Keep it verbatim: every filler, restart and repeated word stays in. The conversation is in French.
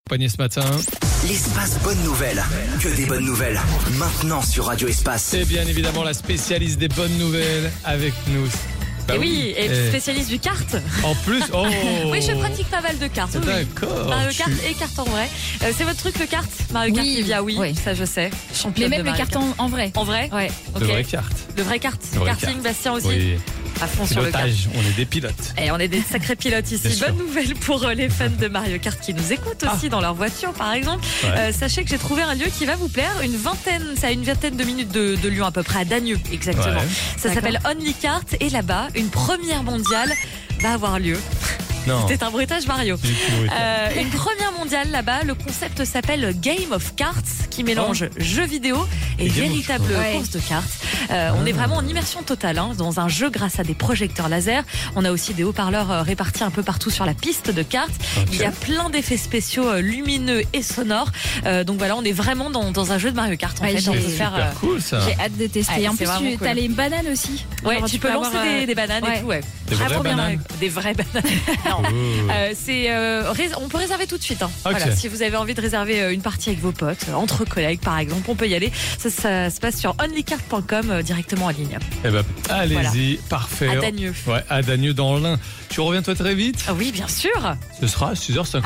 accompagné ce matin. L'espace bonne nouvelle. Que des bonnes nouvelles. Maintenant sur Radio Espace. C'est bien évidemment la spécialiste des bonnes nouvelles avec nous. Bah et oui, et Eh. spécialiste du kart. En plus, oh Oui, je pratique pas mal de cartes. Oui, oui. D'accord. Mario tu- Kart et carte en vrai. Euh, c'est votre truc le kart Mario Kart, Oui, Livia, oui, oui. ça je sais. Mais Championne même de le Mario carton en vrai. En vrai Ouais. Ok. De vraies cartes. Le vrai kart. Le vrai Karting, kart. Bastien aussi. Oui. À fond sur le kart. Pilotage, on est des pilotes. Et on est des sacrés pilotes ici. Bien sûr. Bonne nouvelle pour euh, les fans de Mario Kart qui nous écoutent aussi dans leur voiture, par exemple. Ouais. Euh, sachez que j'ai trouvé un lieu qui va vous plaire. Une vingtaine, c'est à une vingtaine de minutes de, de Lyon à peu près, à Dagneux, exactement. Ouais. Ça D'accord. s'appelle Only Kart. Et là-bas, une première mondiale va avoir lieu. Non. C'était un bruitage Mario. J'ai plus de bruit. Euh, une première mondiale là-bas, le concept s'appelle Game of Carts, qui mélange jeux vidéo et, Et Game of- véritable Ouais. course de cartes. Euh, On est vraiment en immersion totale hein, dans un jeu grâce à des projecteurs laser. On a aussi des haut-parleurs euh, répartis un peu partout sur la piste de cartes. Ok. Il y a plein d'effets spéciaux euh, lumineux et sonores. Euh, donc voilà, on est vraiment dans, dans un jeu de Mario Kart. En Ouais, fait, j'ai- on peut C'est faire. super euh, cool ça. J'ai hâte de tester. Ouais, en c'est plus, vraiment tu cool. as les bananes aussi. Ouais, Alors, tu peux lancer avoir, des, euh, des bananes ouais. et tout, ouais. Des Très vraies trop bien, bananes ouais. Des vraies bananes. Non. Oh. Euh, c'est, euh, rés- on peut réserver tout de suite. Hein. Ok. Voilà, si vous avez envie de réserver euh, une partie avec vos potes, euh, entre collègues par exemple, on peut y aller. Ça, ça se passe sur only cart point com euh, directement en ligne. Eh ben, allez-y, parfait. À Dagneux. Ouais, à Dagneux dans l'Ain. Tu reviens toi très vite. Ah oui, bien sûr. Ce sera à six heures cinquante.